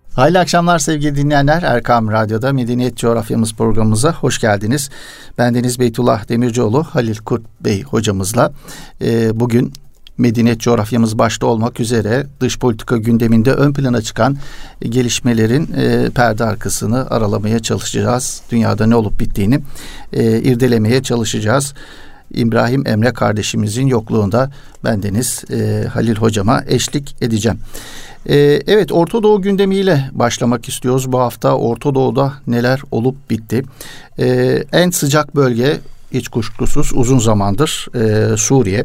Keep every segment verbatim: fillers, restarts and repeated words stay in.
Hayırlı akşamlar sevgili dinleyenler. Erkam Radyo'da Medeniyet Coğrafyamız programımıza hoş geldiniz. Bendeniz Beytullah Demircioğlu, Halil Kurt Bey hocamızla e, bugün medeniyet coğrafyamız başta olmak üzere dış politika gündeminde ön plana çıkan gelişmelerin e, perde arkasını aralamaya çalışacağız. Dünyada ne olup bittiğini e, irdelemeye çalışacağız. İbrahim Emre kardeşimizin yokluğunda bendeniz e, Halil hocama eşlik edeceğim. Ee, evet, Orta Doğu gündemiyle başlamak istiyoruz. Bu hafta Orta Doğu'da neler olup bitti? Ee, en sıcak bölge hiç kuşkusuz uzun zamandır e, Suriye.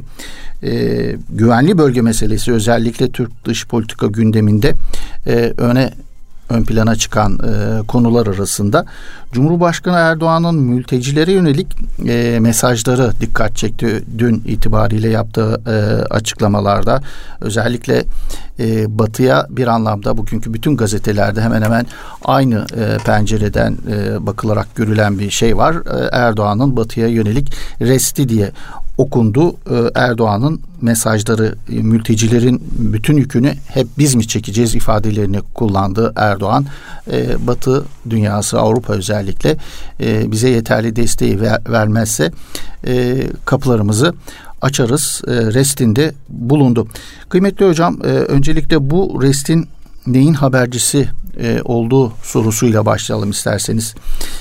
E, güvenli bölge meselesi özellikle Türk dış politika gündeminde e, öne ön plana çıkan e, konular arasında Cumhurbaşkanı Erdoğan'ın mültecilere yönelik e, mesajları dikkat çekti. Dün itibariyle yaptığı e, açıklamalarda özellikle e, Batı'ya bir anlamda bugünkü bütün gazetelerde hemen hemen aynı e, pencereden e, bakılarak görülen bir şey var. E, Erdoğan'ın Batı'ya yönelik resti diye okundu. Erdoğan'ın mesajları, mültecilerin bütün yükünü hep biz mi çekeceğiz ifadelerini kullandı Erdoğan. Batı dünyası, Avrupa özellikle bize yeterli desteği vermezse kapılarımızı açarız restinde bulundu. Kıymetli hocam, öncelikle bu restin neyin habercisi olduğu sorusuyla başlayalım isterseniz.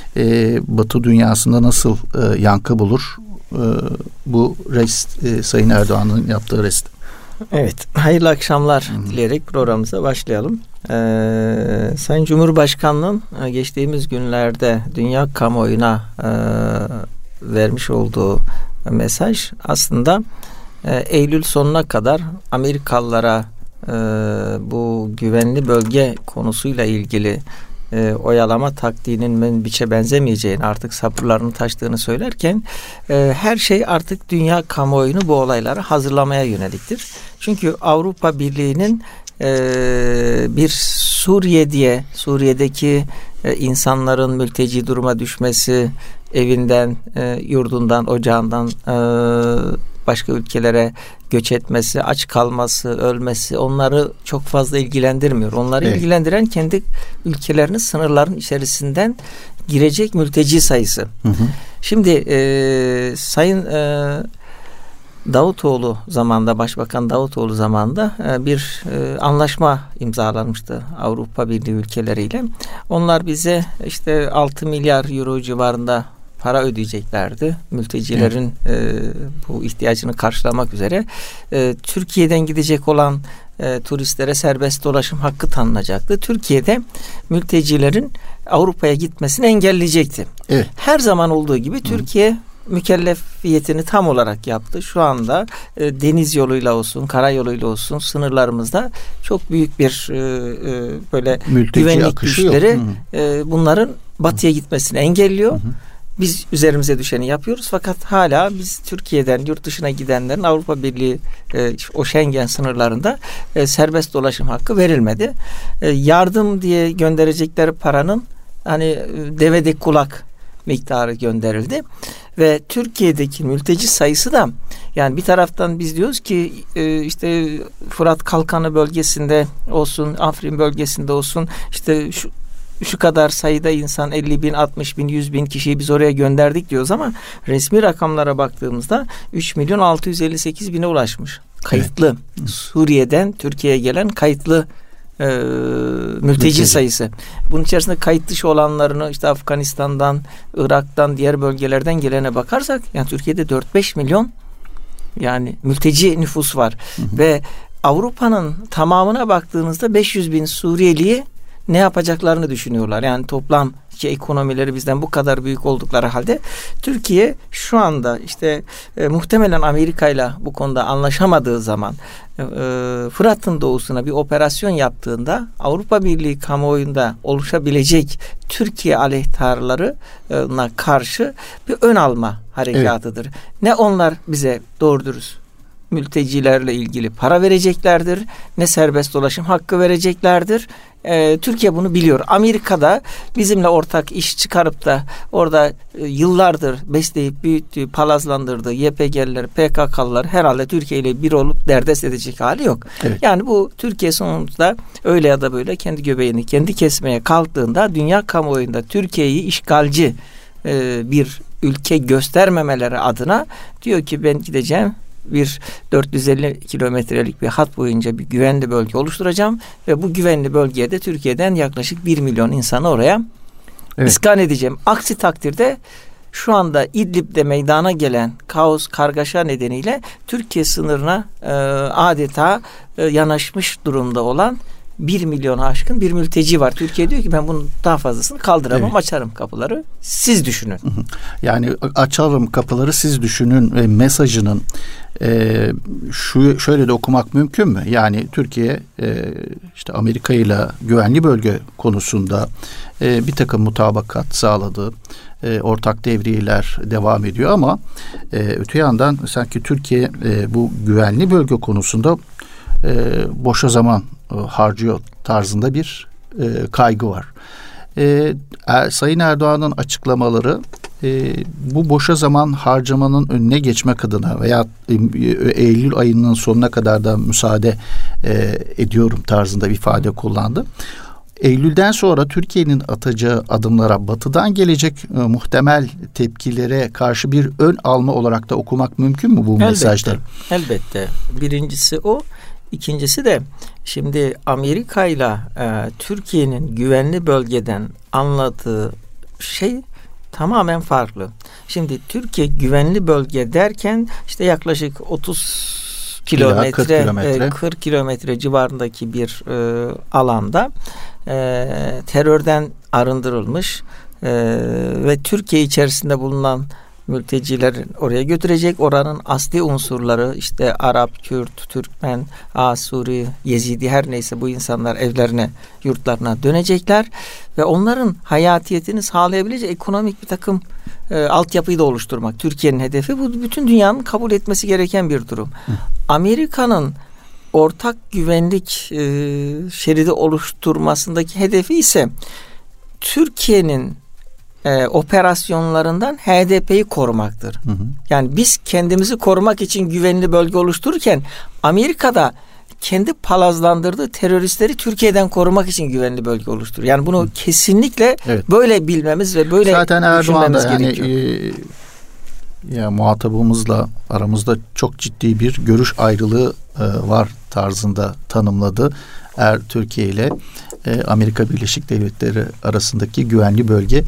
Batı dünyasında nasıl yankı bulur bu rest, e, Sayın Erdoğan'ın yaptığı rest? Evet, hayırlı akşamlar Hı-hı. dileyerek programımıza başlayalım. Ee, Sayın Cumhurbaşkanı'nın geçtiğimiz günlerde dünya kamuoyuna e, vermiş olduğu mesaj aslında e, Eylül sonuna kadar Amerikalılara e, bu güvenli bölge konusuyla ilgili E, oyalama taktiğinin biçe benzemeyeceğini, artık sabırlarını taştığını söylerken e, her şey artık dünya kamuoyunu bu olaylara hazırlamaya yöneliktir. Çünkü Avrupa Birliği'nin e, bir Suriye diye Suriye'deki e, insanların mülteci duruma düşmesi, evinden, e, yurdundan, ocağından e, başka ülkelere göç etmesi, aç kalması, ölmesi onları çok fazla ilgilendirmiyor. Onları evet. ilgilendiren kendi ülkelerinin sınırların içerisinden girecek mülteci sayısı. Hı hı. Şimdi e, Sayın e, Davutoğlu zamanında, Başbakan Davutoğlu zamanında e, bir e, anlaşma imzalanmıştı Avrupa Birliği ülkeleriyle. Onlar bize işte altı milyar euro civarında para ödeyeceklerdi. Mültecilerin evet. e, bu ihtiyacını karşılamak üzere. E, Türkiye'den gidecek olan e, turistlere serbest dolaşım hakkı tanınacaktı. Türkiye'de mültecilerin Avrupa'ya gitmesini engelleyecekti. Evet. Her zaman olduğu gibi Türkiye Hı. mükellefiyetini tam olarak yaptı. Şu anda e, deniz yoluyla olsun, karayoluyla olsun sınırlarımızda çok büyük bir e, e, böyle mülteci güvenlik güçleri e, bunların batıya gitmesini engelliyor. Hı hı. Biz üzerimize düşeni yapıyoruz fakat hala biz Türkiye'den yurt dışına gidenlerin Avrupa Birliği e, o Schengen sınırlarında e, serbest dolaşım hakkı verilmedi. E, yardım diye gönderecekleri paranın hani devede kulak miktarı gönderildi ve Türkiye'deki mülteci sayısı da yani bir taraftan biz diyoruz ki e, işte Fırat Kalkanı bölgesinde olsun, Afrin bölgesinde olsun işte şu şu kadar sayıda insan elli bin, altmış bin, yüz bin kişiyi biz oraya gönderdik diyoruz ama resmi rakamlara baktığımızda üç milyon altı yüz elli sekiz bine ulaşmış. Kayıtlı. Evet. Suriye'den Türkiye'ye gelen kayıtlı e, mülteci, mülteci sayısı. Bunun içerisinde kayıt dışı olanlarını işte Afganistan'dan, Irak'tan, diğer bölgelerden gelene bakarsak yani Türkiye'de dört beş milyon yani mülteci nüfus var. Hı hı. Ve Avrupa'nın tamamına baktığınızda beş yüz bin Suriyeliyi ne yapacaklarını düşünüyorlar. Yani toplam ki ekonomileri bizden bu kadar büyük oldukları halde Türkiye şu anda işte e, muhtemelen Amerika ile bu konuda anlaşamadığı zaman e, Fırat'ın doğusuna bir operasyon yaptığında Avrupa Birliği kamuoyunda oluşabilecek Türkiye aleyhtarlarına karşı bir ön alma harekatıdır. Evet. Ne onlar bize doğru dürüst mültecilerle ilgili para vereceklerdir, ne serbest dolaşım hakkı vereceklerdir. Ee, Türkiye bunu biliyor. Amerika'da bizimle ortak iş çıkarıp da orada e, yıllardır besleyip büyüttüğü, palazlandırdığı Y P G'liler, P K K'lılar herhalde Türkiye ile bir olup derdest edecek hali yok. Evet. Yani bu Türkiye sonunda öyle ya da böyle kendi göbeğini kendi kesmeye kalktığında dünya kamuoyunda Türkiye'yi işgalci e, bir ülke göstermemeleri adına diyor ki ben gideceğim bir dört yüz elli kilometrelik bir hat boyunca bir güvenli bölge oluşturacağım ve bu güvenli bölgeye de Türkiye'den yaklaşık bir milyon insanı oraya evet. iskan edeceğim. Aksi takdirde şu anda İdlib'de meydana gelen kaos, kargaşa nedeniyle Türkiye sınırına e, adeta e, yanaşmış durumda olan bir milyona aşkın bir mülteci var. Türkiye diyor ki ben bunun daha fazlasını kaldıramam, evet. açarım kapıları. Siz düşünün. Yani açarım kapıları siz düşünün ve mesajının e, şu şöyle de okumak mümkün mü? Yani Türkiye e, işte Amerika ile güvenli bölge konusunda e, bir takım mutabakat sağladı. E, ortak devriyeler devam ediyor ama e, öte yandan sanki Türkiye e, bu güvenli bölge konusunda e, boşa zaman harcıyor tarzında bir e, kaygı var. E, er, Sayın Erdoğan'ın açıklamaları e, bu boşa zaman harcamanın önüne geçmek adına veya e, Eylül ayının sonuna kadar da müsaade e, ediyorum tarzında bir ifade kullandı. Eylül'den sonra Türkiye'nin atacağı adımlara batıdan gelecek e, muhtemel tepkilere karşı bir ön alma olarak da okumak mümkün mü bu elbette, mesajları? Elbette. Birincisi o. İkincisi de şimdi Amerika ile e, Türkiye'nin güvenli bölgeden anladığı şey tamamen farklı. Şimdi Türkiye güvenli bölge derken işte yaklaşık otuz kilometre, kırk kilometre. kırk kilometre civarındaki bir e, alanda e, terörden arındırılmış e, ve Türkiye içerisinde bulunan mülteciler oraya götürecek. Oranın asli unsurları işte Arap, Kürt, Türkmen, Asuri, Yezidi her neyse bu insanlar evlerine, yurtlarına dönecekler ve onların hayatiyetini sağlayabilecek ekonomik bir takım e, altyapıyı da oluşturmak. Türkiye'nin hedefi bu, bütün dünyanın kabul etmesi gereken bir durum. Hı. Amerika'nın ortak güvenlik e, şeridi oluşturmasındaki hedefi ise Türkiye'nin E, operasyonlarından H D P'yi korumaktır. Hı hı. Yani biz kendimizi korumak için güvenli bölge oluştururken Amerika'da kendi palazlandırdığı teröristleri Türkiye'den korumak için güvenli bölge oluşturur. Yani bunu hı. kesinlikle evet. böyle bilmemiz ve böyle zaten Erdoğan da yani gerekiyor. E, ya muhatabımızla aramızda çok ciddi bir görüş ayrılığı e, var tarzında tanımladı. Er Türkiye ile e, Amerika Birleşik Devletleri arasındaki güvenli bölge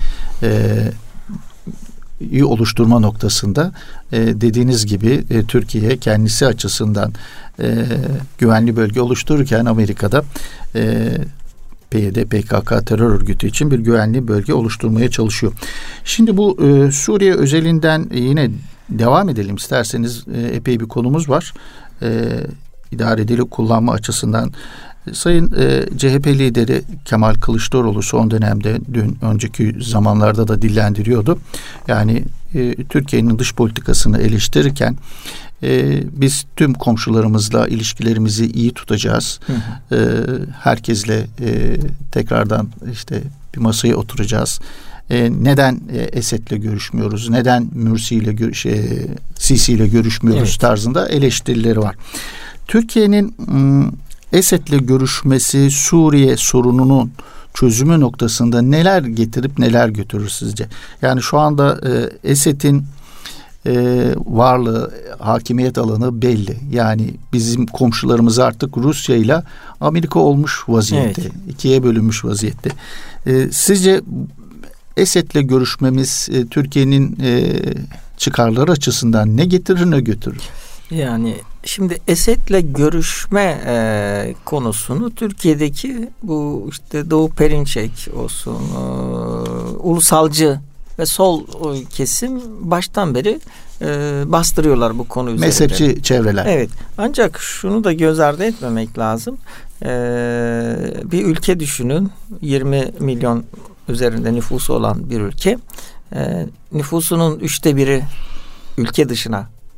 e, oluşturma noktasında e, dediğiniz gibi e, Türkiye kendisi açısından e, güvenli bölge oluştururken Amerika'da e, P Y D, P K K terör örgütü için bir güvenli bölge oluşturmaya çalışıyor. Şimdi bu e, Suriye özelinden yine devam edelim isterseniz. E, epey bir konumuz var. E, idarecilik kullanma açısından Sayın e, C H P lideri Kemal Kılıçdaroğlu son dönemde dün önceki zamanlarda da dillendiriyordu. Yani e, Türkiye'nin dış politikasını eleştirirken e, biz tüm komşularımızla ilişkilerimizi iyi tutacağız. Hı hı. E, herkesle e, tekrardan işte bir masaya oturacağız. E, neden e, Esed'le görüşmüyoruz? Neden Mürsi'yle görüş, e, Sisi'yle görüşmüyoruz evet. tarzında eleştirileri var. Türkiye'nin m, Esed'le görüşmesi Suriye sorununun çözümü noktasında neler getirip neler götürür sizce? Yani şu anda e, Esed'in e, varlığı, hakimiyet alanı belli. Yani bizim komşularımız artık Rusya ile Amerika olmuş vaziyette. Evet. İkiye bölünmüş vaziyette. E, sizce Esed'le görüşmemiz e, Türkiye'nin e, çıkarları açısından ne getirir ne götürür? Yani şimdi Esed'le görüşme e, konusunu Türkiye'deki bu işte Doğu Perinçek olsun e, ulusalcı ve sol kesim baştan beri e, bastırıyorlar bu konu üzerinde. Mezhepçi çevreler. Evet. Ancak şunu da göz ardı etmemek lazım. E, bir ülke düşünün, yirmi milyon üzerinde nüfusu olan bir ülke. E, nüfusunun üçte biri ülke dışına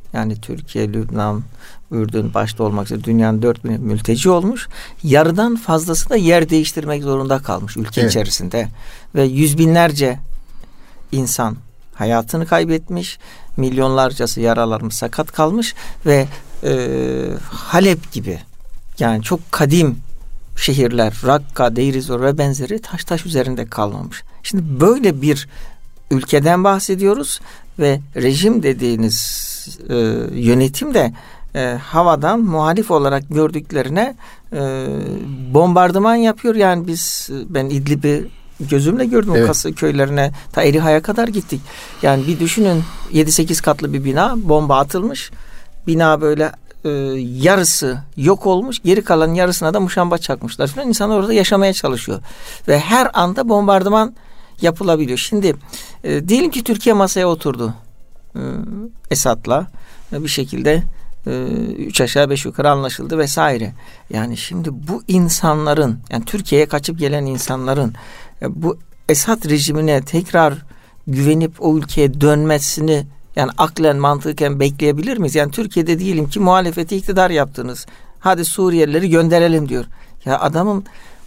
Yani Türkiye, Lübnan, Ürdün başta olmak üzere dünyanın dört bini mülteci olmuş. Yarıdan fazlası da yer değiştirmek zorunda kalmış ülke evet. içerisinde. Ve yüz binlerce insan hayatını kaybetmiş. Milyonlarcası yaralanmış, sakat kalmış ve e, Halep gibi yani çok kadim şehirler, Rakka, Deirizor ve benzeri taş taş üzerinde kalmamış. Şimdi böyle bir ülkeden bahsediyoruz ve rejim dediğiniz e, yönetim de e, havadan muhalif olarak gördüklerine e, bombardıman yapıyor. Yani biz ben İdlib'i gözümle gördüm. Evet. O Kası köylerine ta Eriha'ya kadar gittik. Yani bir düşünün yedi sekiz katlı bir bina bomba atılmış. Bina böyle e, yarısı yok olmuş. Geri kalan yarısına da muşamba çakmışlar falan. İnsanlar orada yaşamaya çalışıyor. Ve her anda bombardıman yapılabiliyor. Şimdi e, diyelim ki Türkiye masaya oturdu. E, Esad'la e, bir şekilde e, üç aşağı beş yukarı anlaşıldı vesaire. Yani şimdi bu insanların yani Türkiye'ye kaçıp gelen insanların e, bu Esad rejimine tekrar güvenip o ülkeye dönmesini yani aklen mantıken bekleyebilir miyiz? Yani Türkiye'de diyelim ki muhalefeti iktidar yaptınız. Hadi Suriyelileri gönderelim diyor. Ya adamın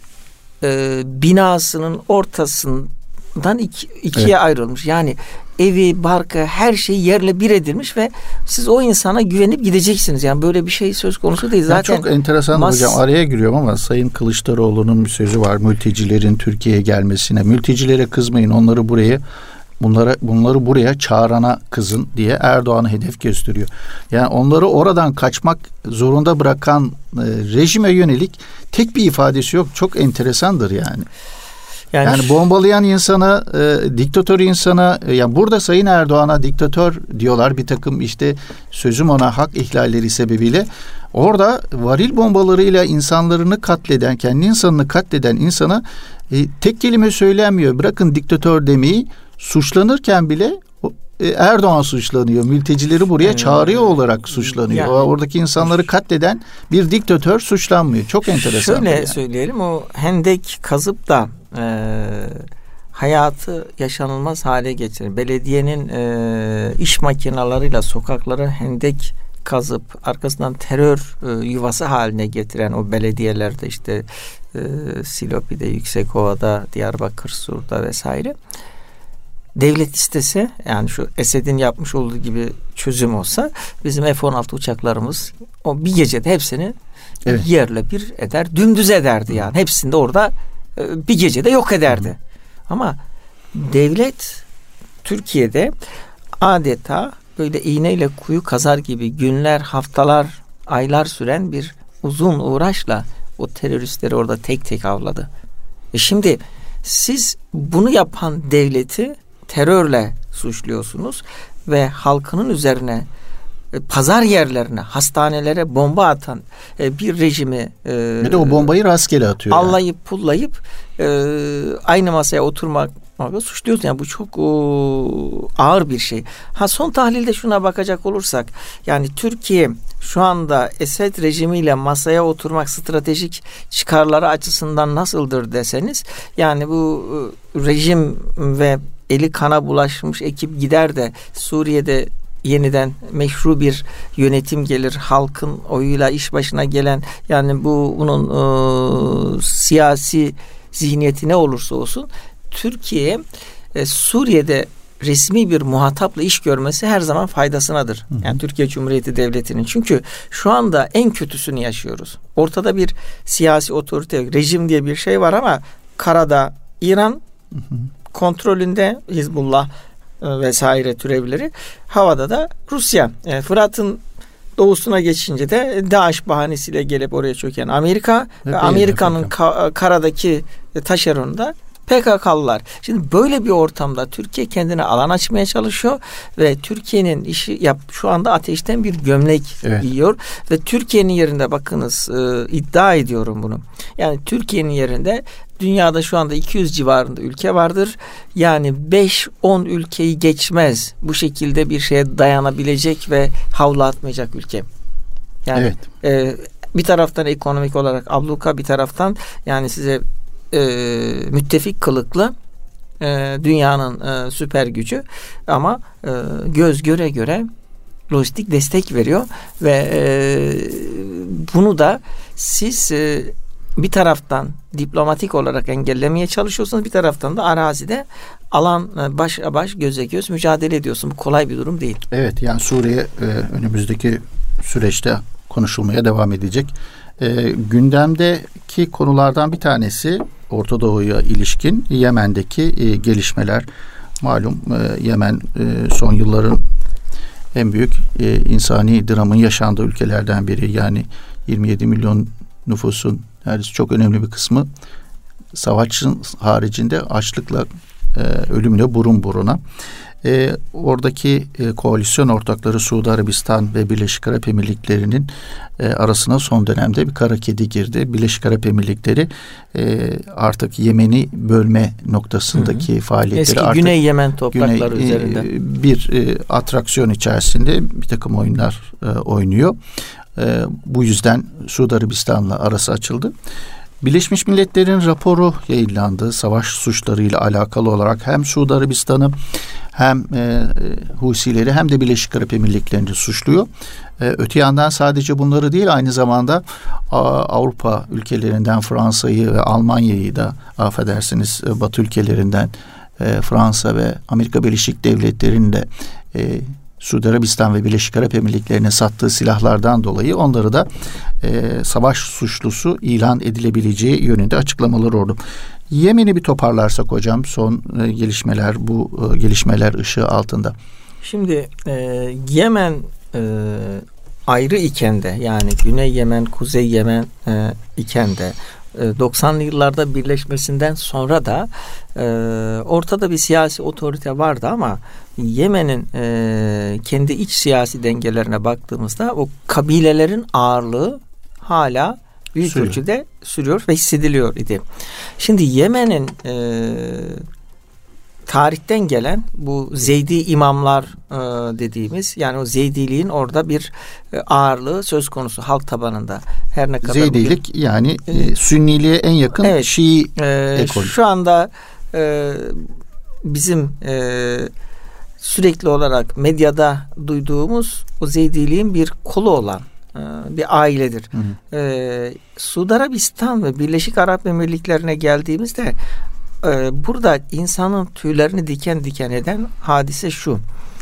e, binasının ortasından iki, ikiye evet. ayrılmış. Yani evi, barkı, her şey yerle bir edilmiş ve siz o insana güvenip gideceksiniz. Yani böyle bir şey söz konusu değil. Zaten çok enteresan mas- hocam, araya giriyorum ama Sayın Kılıçdaroğlu'nun bir sözü var. Mültecilerin Türkiye'ye gelmesine. Mültecilere kızmayın, onları buraya bunlara bunları buraya çağırana kızın diye Erdoğan'ı hedef gösteriyor. Yani onları oradan kaçmak zorunda bırakan e, rejime yönelik tek bir ifadesi yok. Çok enteresandır yani. Yani, yani bombalayan insana, e, diktatör insana, e, yani burada Sayın Erdoğan'a diktatör diyorlar bir takım işte sözüm ona hak ihlalleri sebebiyle. Orada varil bombalarıyla insanlarını katleden, kendi insanını katleden insana e, tek kelime söylenmiyor. Bırakın diktatör demeyi, suçlanırken bile Erdoğan suçlanıyor. Mültecileri buraya hmm. çağırıyor olarak suçlanıyor. Yani, oradaki insanları katleden bir diktatör suçlanmıyor. Çok enteresan. Şöyle yani. söyleyelim, o hendek kazıp da e, hayatı yaşanılmaz hale getirir. Belediyenin e, iş makinalarıyla sokakları hendek kazıp arkasından terör e, yuvası haline getiren o belediyelerde işte e, Silopi'de, Yüksekova'da, Diyarbakır, Sur'da vesaire. Devlet istese yani şu Esed'in yapmış olduğu gibi çözüm olsa bizim F on altı uçaklarımız o bir gecede hepsini evet. yerle bir eder, dümdüz ederdi yani. Hepsini de orada bir gecede yok ederdi. Hı. Ama devlet Türkiye'de adeta böyle iğneyle kuyu kazar gibi günler, haftalar, aylar süren bir uzun uğraşla o teröristleri orada tek tek avladı. E şimdi siz bunu yapan devleti terörle suçluyorsunuz ve halkının üzerine pazar yerlerine, hastanelere bomba atan bir rejimi bir de o bombayı rastgele atıyor. Allayıp yani. pullayıp aynı masaya oturmak suçluyoruz. Yani bu çok o, ağır bir şey. Ha son tahlilde şuna bakacak olursak yani Türkiye şu anda Esed rejimiyle masaya oturmak stratejik çıkarları açısından nasıldır deseniz yani bu rejim ve eli kana bulaşmış ekip gider de Suriye'de yeniden meşru bir yönetim gelir. Halkın oyuyla iş başına gelen yani bu bunun e, siyasi zihniyeti ne olursa olsun Türkiye e, Suriye'de resmi bir muhatapla iş görmesi her zaman faydasınadır. Hı hı. Yani Türkiye Cumhuriyeti Devleti'nin. Çünkü şu anda en kötüsünü yaşıyoruz. Ortada bir siyasi otorite, rejim diye bir şey var ama karada İran hı hı. kontrolünde Hizbullah vesaire türevleri, havada da Rusya. Yani Fırat'ın doğusuna geçince de DAEŞ bahanesiyle gelip oraya çöken Amerika ve Amerika'nın ka- karadaki taşeronu da P K K'lılar. Şimdi böyle bir ortamda Türkiye kendine alan açmaya çalışıyor ve Türkiye'nin işi yap şu anda ateşten bir gömlek evet. yiyor ve Türkiye'nin yerinde bakınız e, iddia ediyorum bunu. Yani Türkiye'nin yerinde dünyada şu anda iki yüz civarında ülke vardır. Yani beş on ülkeyi geçmez bu şekilde bir şeye dayanabilecek ve havlu atmayacak ülke. Yani evet. e, bir taraftan ekonomik olarak abluka, bir taraftan yani size e, müttefik kılıklı e, dünyanın e, süper gücü ama e, göz göre göre lojistik destek veriyor ve e, bunu da siz e, bir taraftan diplomatik olarak engellemeye çalışıyorsunuz, bir taraftan da arazide alan başa baş göze göz mücadele ediyorsun. Bu kolay bir durum değil. Evet, yani Suriye e, önümüzdeki süreçte konuşulmaya devam edecek. E, gündemdeki konulardan bir tanesi Orta Doğu'ya ilişkin Yemen'deki e, gelişmeler. Malum e, Yemen e, son yılların en büyük e, insani dramın yaşandığı ülkelerden biri. Yani yirmi yedi milyon nüfusun neredeyse çok önemli bir kısmı savaşın haricinde açlıkla, e, ölümle burun buruna. E, oradaki e, koalisyon ortakları Suudi Arabistan ve Birleşik Arap Emirlikleri'nin e, arasına son dönemde bir kara kedi girdi. Birleşik Arap Emirlikleri e, artık Yemen'i bölme noktasındaki hı hı. faaliyetleri eski artık Güney Yemen toprakları Güney, üzerinde e, bir e, atraksiyon içerisinde bir takım oyunlar e, oynuyor. E, bu yüzden Suudi Arabistan'la arası açıldı. Birleşmiş Milletler'in raporu yayınlandı. Savaş suçlarıyla alakalı olarak hem Suudi Arabistan'ı hem e, Husileri hem de Birleşik Arap Emirlikleri'ni suçluyor. E, öte yandan sadece bunları değil, aynı zamanda a, Avrupa ülkelerinden Fransa'yı ve Almanya'yı da, affedersiniz Batı ülkelerinden e, Fransa ve Amerika Birleşik Devletleri'nin de e, Suudi Arabistan ve Birleşik Arap Emirlikleri'ne sattığı silahlardan dolayı onları da e, savaş suçlusu ilan edilebileceği yönünde açıklamalar oldu. Yemen'i bir toparlarsak hocam, son e, gelişmeler, bu e, gelişmeler ışığı altında. Şimdi e, Yemen e, ayrı iken de, yani Güney Yemen, Kuzey Yemen e, iken de doksanlı yıllarda birleşmesinden sonra da e, ortada bir siyasi otorite vardı ama Yemen'in e, kendi iç siyasi dengelerine baktığımızda o kabilelerin ağırlığı hala büyük sürüyor. ölçüde sürüyor ve hissediliyor idi. Şimdi Yemen'in e, tarihten gelen bu Zeydi imamlar e, dediğimiz, yani o Zeydiliğin orada bir e, ağırlığı söz konusu halk tabanında. Her ne kadar Zeydilik bugün, yani e, Sünniliğe en yakın evet, Şii e, ekolü. Şu anda e, bizim e, sürekli olarak medyada duyduğumuz o Zeydiliğin bir kolu olan e, bir ailedir. Hı hı. E, Suudi Arabistan ve Birleşik Arap Emirlikleri'ne geldiğimizde burada insanın tüylerini diken diken eden hadise şu.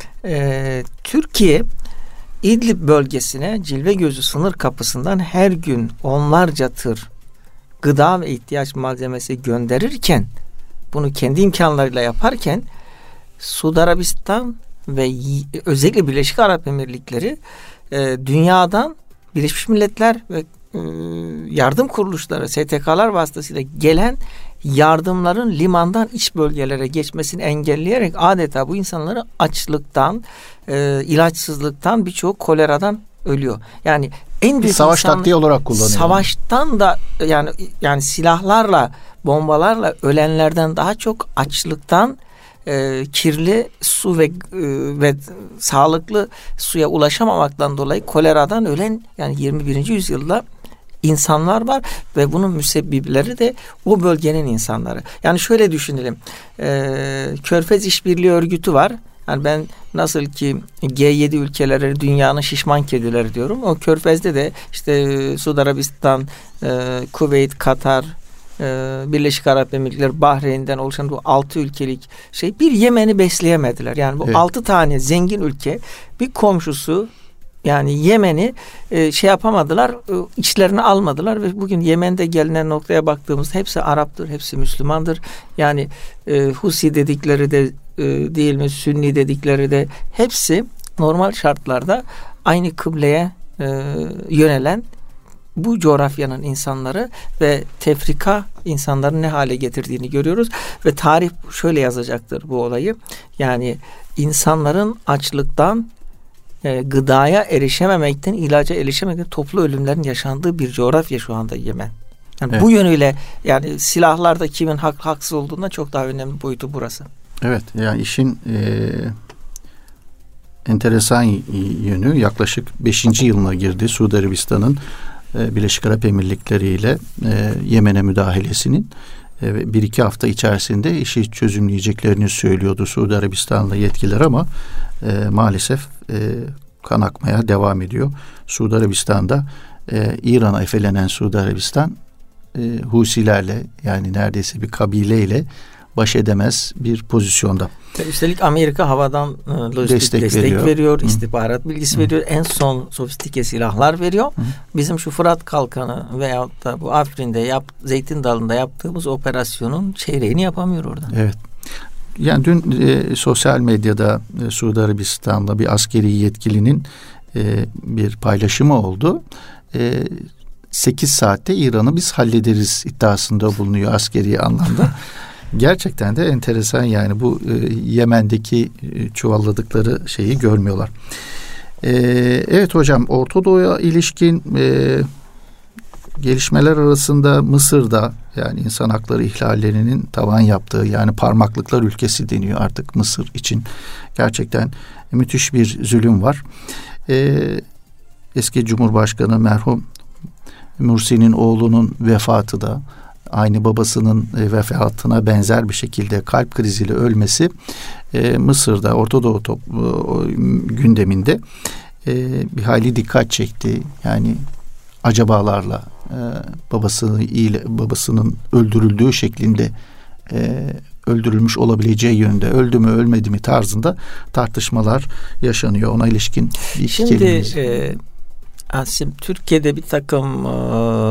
Ee, Türkiye İdlib bölgesine Cilve Gözü sınır kapısından her gün onlarca tır gıda ve ihtiyaç malzemesi gönderirken, bunu kendi imkanlarıyla yaparken, Suudi Arabistan ve özellikle Birleşik Arap Emirlikleri e, dünyadan Birleşmiş Milletler ve e, yardım kuruluşları, S T K'lar vasıtasıyla gelen yardımların limandan iç bölgelere geçmesini engelleyerek adeta bu insanları açlıktan, e, ilaçsızlıktan, birçok koleradan ölüyor. Yani en büyük savaş insan, taktiği olarak kullanıyor. Savaştan da yani yani silahlarla, bombalarla ölenlerden daha çok açlıktan, e, kirli su ve e, ve sağlıklı suya ulaşamamaktan dolayı koleradan ölen, yani yirmi birinci yüzyılda insanlar var ve bunun müsebbipleri de o bölgenin insanları. Yani şöyle düşünelim. E, Körfez İşbirliği Örgütü var. Yani ben nasıl ki G yedi ülkeleri dünyanın şişman kedileri diyorum. O Körfez'de de işte Suudi Arabistan, e, Kuveyt, Katar, e, Birleşik Arap Emirlikleri, Bahreyn'den oluşan bu altı ülkelik şey bir Yemen'i besleyemediler. Yani bu evet. altı tane zengin ülke bir komşusu, yani Yemen'i e, şey yapamadılar, e, içlerine almadılar ve bugün Yemen'de gelinen noktaya baktığımızda hepsi Arap'tır, hepsi Müslümandır. Yani e, Husi dedikleri de e, değil mi, Sünni dedikleri de hepsi normal şartlarda aynı kıbleye e, yönelen bu coğrafyanın insanları ve tefrika insanların ne hale getirdiğini görüyoruz ve tarih şöyle yazacaktır bu olayı. Yani insanların açlıktan, E, gıdaya erişememekten, ilaca erişememekten toplu ölümlerin yaşandığı bir coğrafya şu anda Yemen. Yani evet. Bu yönüyle yani silahlarda kimin hak, haksız olduğundan çok daha önemli boyutu burası. Evet, yani işin e, enteresan yönü yaklaşık beşinci yılına girdi Suudi Arabistan'ın e, Birleşik Arap Emirlikleri ile e, Yemen'e müdahalesinin. E, bir iki hafta içerisinde işi çözümleyeceklerini söylüyordu Suudi Arabistan'la yetkililer ama e, maalesef e, kan akmaya devam ediyor. Suudi Arabistan'da e, İran'a efelenen Suudi Arabistan e, Husilerle, yani neredeyse bir kabileyle baş edemez bir pozisyonda. Üstelik Amerika havadan e, lojistik destek, destek veriyor, veriyor istihbarat bilgisi Hı. veriyor, en son sofistike silahlar veriyor. Hı. Bizim şu Fırat Kalkanı veyahut da bu Afrin'de yap, Zeytin Dalı'nda yaptığımız operasyonun çeyreğini yapamıyor orada. Evet. Yani dün e, sosyal medyada e, Suudi Arabistan'da bir askeri yetkilinin e, bir paylaşımı oldu. E, sekiz saatte İran'ı biz hallederiz iddiasında bulunuyor askeri anlamda. Gerçekten de enteresan, yani bu e, Yemen'deki e, çuvalladıkları şeyi görmüyorlar. E, evet hocam, Orta Doğu'ya ilişkin e, gelişmeler arasında Mısır'da, yani insan hakları ihlallerinin tavan yaptığı, yani parmaklıklar ülkesi deniyor artık Mısır için. Gerçekten müthiş bir zulüm var. E, eski Cumhurbaşkanı merhum Mursi'nin oğlunun vefatı da aynı babasının vefatına benzer bir şekilde kalp kriziyle ölmesi e, Mısır'da Orta Doğu top, e, gündeminde e, bir hayli dikkat çekti. Yani acabalarla e, babasını ile babasının öldürüldüğü şeklinde e, öldürülmüş olabileceği yönünde, öldü mü ölmedi mi tarzında tartışmalar yaşanıyor. Ona ilişkin bir iki Şimdi kelimemiz. e, Asim, Türkiye'de bir takım e,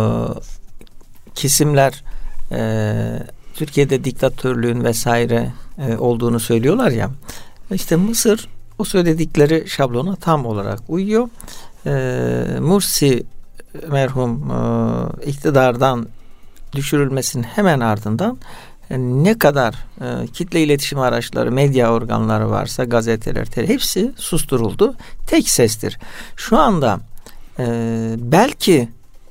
kesimler e, Türkiye'de diktatörlüğün vesaire e, olduğunu söylüyorlar ya. İşte Mısır o söyledikleri şablona tam olarak uyuyor. E, Mursi merhum e, iktidardan düşürülmesinin hemen ardından e, ne kadar e, kitle iletişim araçları, medya organları varsa, gazeteler, tele, hepsi susturuldu. Tek sestir. Şu anda e, belki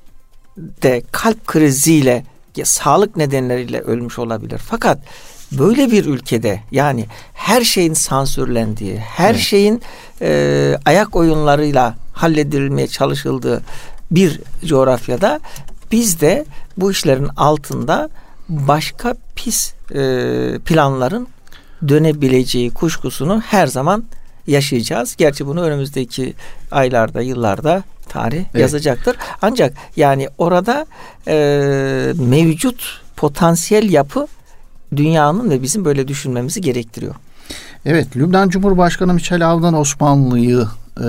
de kalp kriziyle, ya, sağlık nedenleriyle ölmüş olabilir. Fakat böyle bir ülkede, yani her şeyin sansürlendiği, her evet. şeyin e, ayak oyunlarıyla halledilmeye çalışıldığı bir coğrafyada biz de bu işlerin altında başka pis e, planların dönebileceği kuşkusunu her zaman yaşayacağız. Gerçi bunu önümüzdeki aylarda, yıllarda tarih evet. yazacaktır. Ancak yani orada e, mevcut potansiyel yapı dünyanın ve bizim böyle düşünmemizi gerektiriyor. Evet, Lübnan Cumhurbaşkanı Michel Aoun'dan Osmanlı'yı e,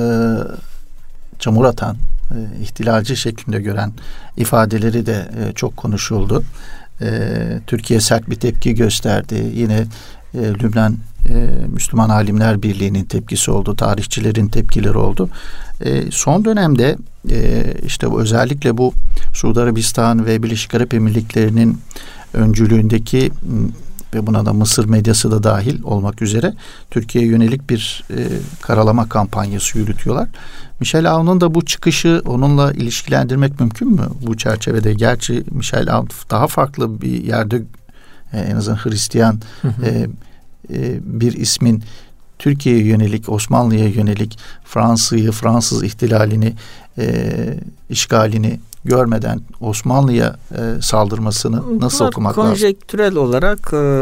çamur atan, e, ihtilalci şeklinde gören ifadeleri de e, çok konuşuldu. E, Türkiye sert bir tepki gösterdi. Yine e, Lübnan e, Müslüman Alimler Birliği'nin tepkisi oldu. Tarihçilerin tepkileri oldu. E, son dönemde e, işte özellikle bu Suudi Arabistan ve Birleşik Arap Emirlikleri'nin öncülüğündeki ve buna da Mısır medyası da dahil olmak üzere Türkiye'ye yönelik bir e, karalama kampanyası yürütüyorlar. Michel Aoun'un da bu çıkışı onunla ilişkilendirmek mümkün mü bu çerçevede? Gerçi Michel Aoun daha farklı bir yerde, e, en azından Hristiyan hı hı. E, e, bir ismin Türkiye'ye yönelik, Osmanlı'ya yönelik Fransız'ı, Fransız ihtilalini, e, işgalini görmeden Osmanlı'ya e, saldırmasını nasıl Bunlar okumak lazım? Konjektürel olarak e,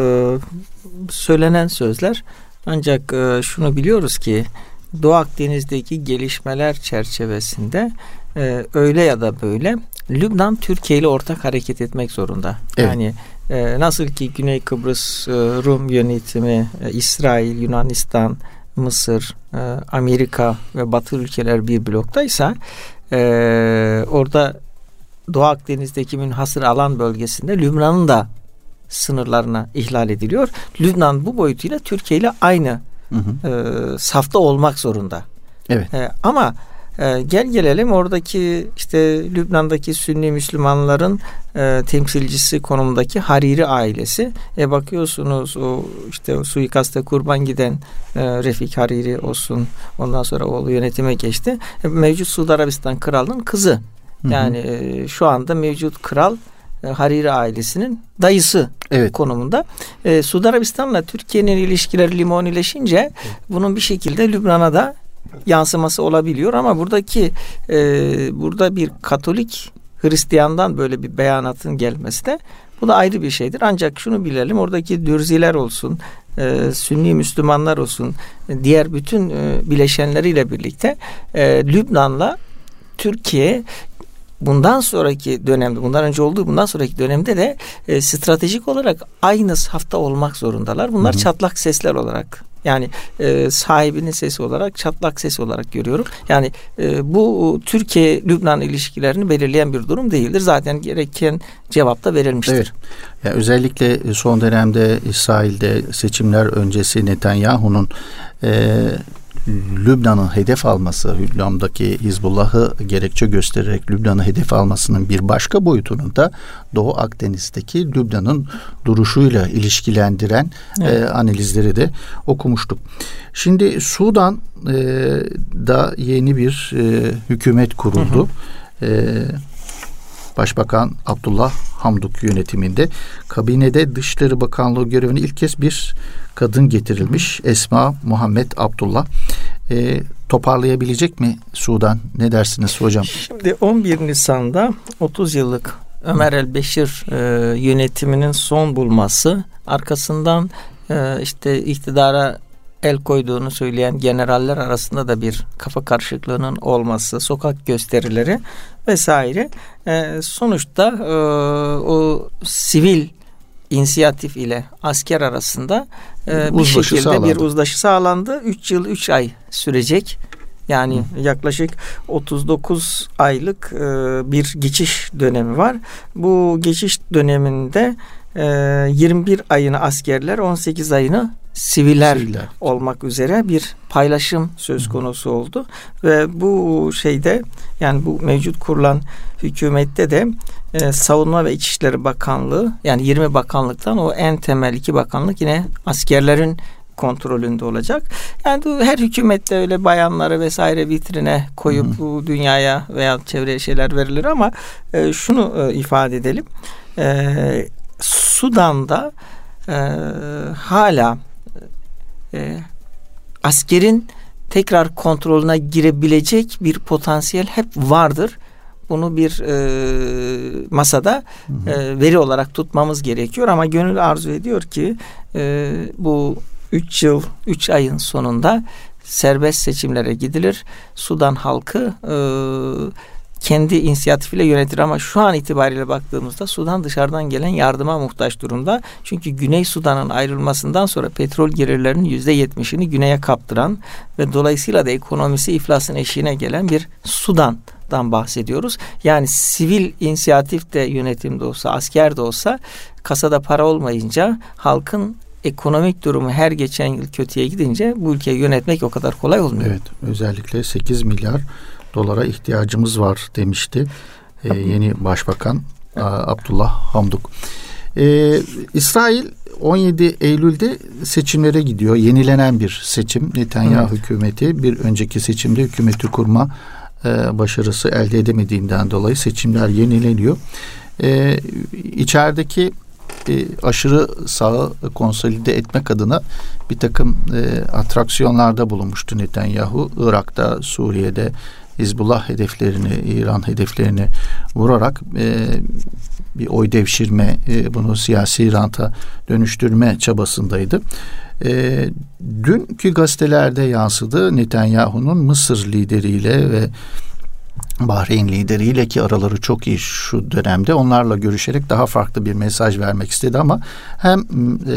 söylenen sözler. Ancak e, şunu biliyoruz ki Doğu Akdeniz'deki gelişmeler çerçevesinde e, öyle ya da böyle Lübnan Türkiye ile ortak hareket etmek zorunda. Evet. Yani e, nasıl ki Güney Kıbrıs e, Rum yönetimi, e, İsrail, Yunanistan, Mısır, e, Amerika ve Batı ülkeler bir bloktaysa e, orada Doğu Akdeniz'deki münhasır alan bölgesinde Lübnan'ın da sınırlarına ihlal ediliyor. Lübnan bu boyutuyla Türkiye ile aynı hı hı. E, safta olmak zorunda. Evet. E, ama e, gel gelelim oradaki işte Lübnan'daki Sünni Müslümanların e, temsilcisi konumundaki Hariri ailesi. E, bakıyorsunuz o işte o suikaste kurban giden e, Refik Hariri olsun. Ondan sonra oğlu yönetime geçti. E, mevcut Suudi Arabistan kralının kızı. Yani hı hı. E, şu anda mevcut kral e, Hariri ailesinin dayısı evet. konumunda. E, Suudi Arabistan'la Türkiye'nin ilişkileri limonileşince evet. bunun bir şekilde Lübnan'a da yansıması olabiliyor ama buradaki e, burada bir Katolik Hristiyan'dan böyle bir beyanatın gelmesi de bu da ayrı bir şeydir. Ancak şunu bilelim, oradaki dürziler olsun, e, Sünni Müslümanlar olsun, diğer bütün e, bileşenleriyle birlikte e, Lübnan'la Türkiye bundan sonraki dönemde, bundan önce olduğu bundan sonraki dönemde de e, stratejik olarak aynı safta olmak zorundalar. Bunlar hı hı. çatlak sesler olarak, yani e, sahibinin sesi olarak, çatlak sesi olarak görüyorum. Yani e, bu Türkiye-Lübnan ilişkilerini belirleyen bir durum değildir. Zaten gereken cevap da verilmiştir. Evet. Yani özellikle son dönemde İsrail'de seçimler öncesi Netanyahu'nun e, Lübnan'ı hedef alması, Lübnan'daki Hizbullah'ı gerekçe göstererek Lübnan'ı hedef almasının bir başka boyutunun da Doğu Akdeniz'deki Lübnan'ın duruşuyla ilişkilendiren evet. e, analizleri de okumuştuk. Şimdi Sudan e, da yeni bir e, hükümet kuruldu. Hı hı. E, Başbakan Abdullah Hamdok yönetiminde kabinede Dışişleri Bakanlığı görevine ilk kez bir kadın getirilmiş. Esma Muhammed Abdullah. E, toparlayabilecek mi Sudan? Ne dersiniz hocam? Şimdi on bir Nisan'da otuz yıllık Ömer el-Beşir e, yönetiminin son bulması, arkasından e, işte iktidara el koyduğunu söyleyen generaller arasında da bir kafa karışıklığının olması, sokak gösterileri vesaire. E, sonuçta e, o sivil inisiyatif ile asker arasında e, bir şekilde sağlandı. bir uzlaşı sağlandı. üç yıl üç ay sürecek. Yani Hı. yaklaşık otuz dokuz aylık e, bir geçiş dönemi var. Bu geçiş döneminde e, yirmi bir ayını askerler, on sekiz ayını siviller, siviller olmak üzere bir paylaşım söz konusu oldu ve bu şeyde, yani bu mevcut kurulan hükümette de e, Savunma ve İçişleri Bakanlığı, yani yirmi bakanlıktan o en temel iki bakanlık yine askerlerin kontrolünde olacak. Yani bu her hükümette öyle bayanları vesaire vitrine koyup hı hı. bu dünyaya veya çevreye şeyler verilir ama e, şunu e, ifade edelim. E, Sudan'da e, hala E, askerin tekrar kontrolüne girebilecek bir potansiyel hep vardır. Bunu bir e, masada hı hı. E, veri olarak tutmamız gerekiyor ama gönül arzu ediyor ki e, bu üç yıl üç ayın sonunda serbest seçimlere gidilir. Sudan halkı e, kendi inisiyatifiyle yönetir ama şu an itibariyle baktığımızda Sudan dışarıdan gelen yardıma muhtaç durumda. Çünkü Güney Sudan'ın ayrılmasından sonra petrol gelirlerinin yüzde yetmişini güneye kaptıran ve dolayısıyla da ekonomisi iflasın eşiğine gelen bir Sudan'dan bahsediyoruz. Yani sivil inisiyatif de yönetimde olsa, asker de olsa kasada para olmayınca, halkın ekonomik durumu her geçen yıl kötüye gidince bu ülkeyi yönetmek o kadar kolay olmuyor. Evet, özellikle sekiz milyar dolara ihtiyacımız var demişti ee, yeni Başbakan evet. Abdullah Hamdok. Ee, İsrail on yedi Eylül'de seçimlere gidiyor. Yenilenen bir seçim. Netanyahu evet. hükümeti bir önceki seçimde hükümeti kurma e, başarısı elde edemediğinden dolayı seçimler yenileniyor. Ee, içerideki e, aşırı sağı konsolide etmek adına bir takım e, atraksiyonlarda bulunmuştu Netanyahu. Irak'ta, Suriye'de Hizbullah hedeflerini, İran hedeflerini vurarak e, bir oy devşirme, e, bunu siyasi ranta dönüştürme çabasındaydı. E, dünkü gazetelerde yansıdı. Netanyahu'nun Mısır lideriyle ve Bahreyn lideriyle, ki araları çok iyi şu dönemde, onlarla görüşerek daha farklı bir mesaj vermek istedi ama hem e,